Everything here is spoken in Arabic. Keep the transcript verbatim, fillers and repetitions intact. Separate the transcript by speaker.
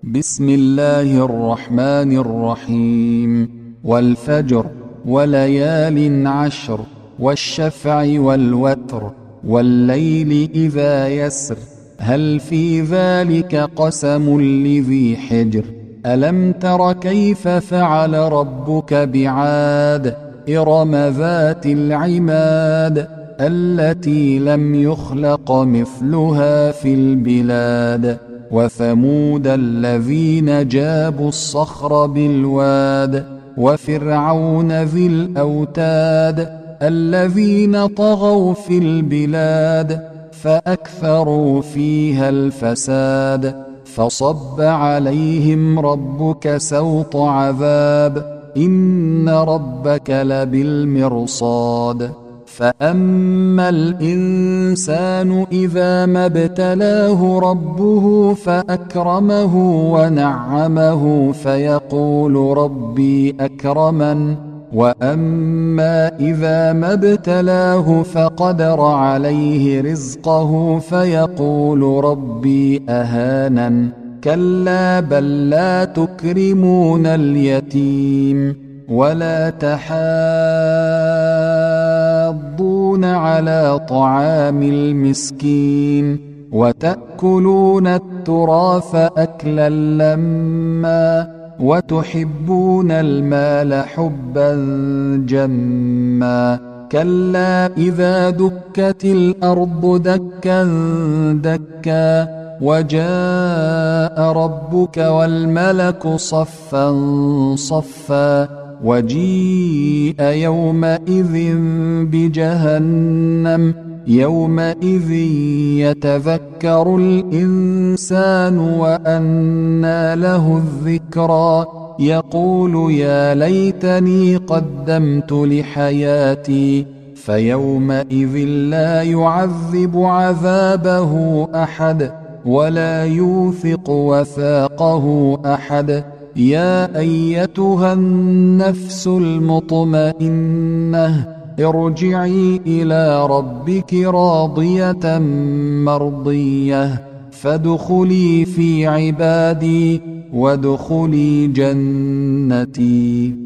Speaker 1: بسم الله الرحمن الرحيم. والفجر وليال عشر والشفع والوتر والليل إذا يسر هل في ذلك قسم لذي حجر ألم تر كيف فعل ربك بعاد إرم ذات العماد التي لم يخلق مثلها في البلاد وثمود الذين جابوا الصخر بالواد وفرعون ذي الأوتاد الذين طغوا في البلاد فأكثروا فيها الفساد فصب عليهم ربك سوط عذاب إن ربك لبالمرصاد فأما الإنسان إذا ما ابتلاه ربه فأكرمه ونعمه فيقول ربي أكرمن وأما إذا ما ابتلاه فقدر عليه رزقه فيقول ربي أهانن كلا بل لا تكرمون اليتيم ولا تحاضون على طعام المسكين وتأكلون التراث أكلا لما وتحبون المال حبا جما كلا إذا دكت الأرض دكا دكا وجاء ربك والملك صفا صفا وجيء يومئذ بجهنم يومئذ يتذكر الإنسان وأنى له الذكرى يقول يا ليتني قدمت لحياتي فيومئذ لا يعذب عذابه أحد ولا يوثق وثاقه أحد يا أيتها النفس المطمئنة ارجعي إلى ربك راضية مرضية فادخلي في عبادي وادخلي جنتي.